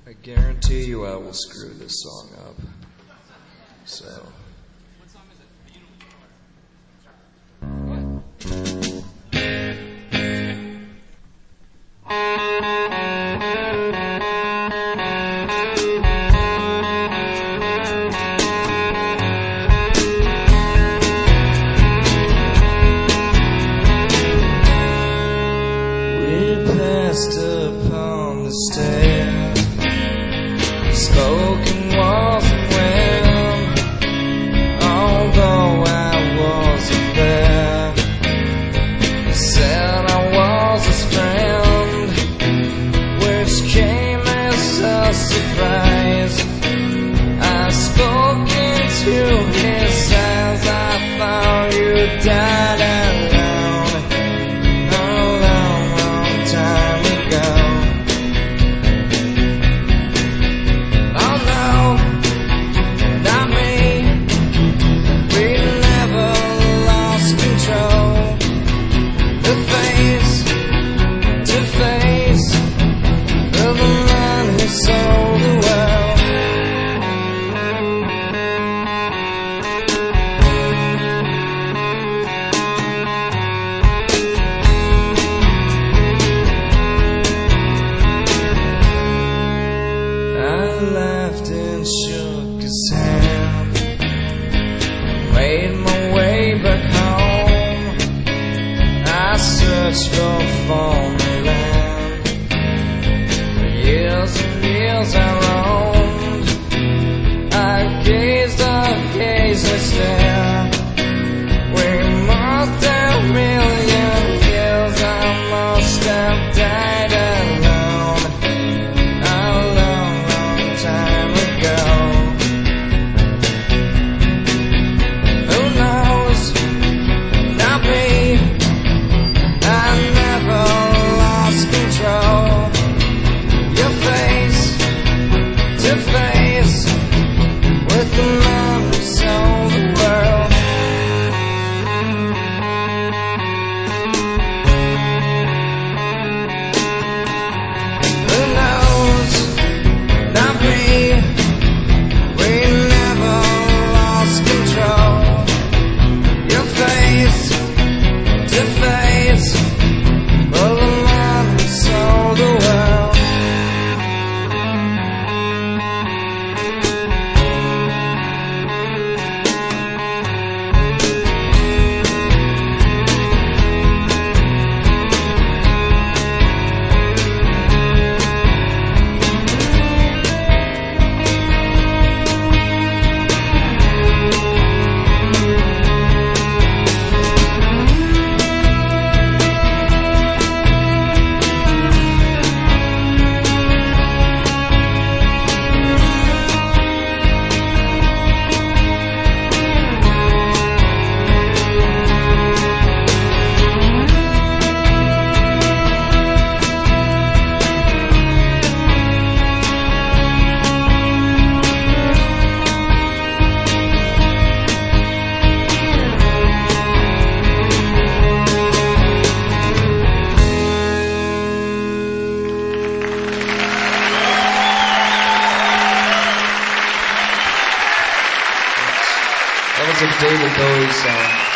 I guarantee you I will screw this song up. So. What song is it? We passed upon the stair, spoken wasn't when, although I wasn't there. He said I was his friend, which came as a surprise. I spoke into his eyes, I thought you died alone, a long, long time ago. Oh no, not me, we never lost control. The face to face of the man who sold the world. I laughed and shook his hand, made my way back home. I searched for foreign land, for years and years I roamed. I gazed stare. We must have million years, I must have died alone, a long, long time ago. Who knows? Not me. I never lost control. Your face to face with the man who sold the world. Who knows? Not me. We never lost control. Your face to face with the man who sold the world. That was a David Bowie song.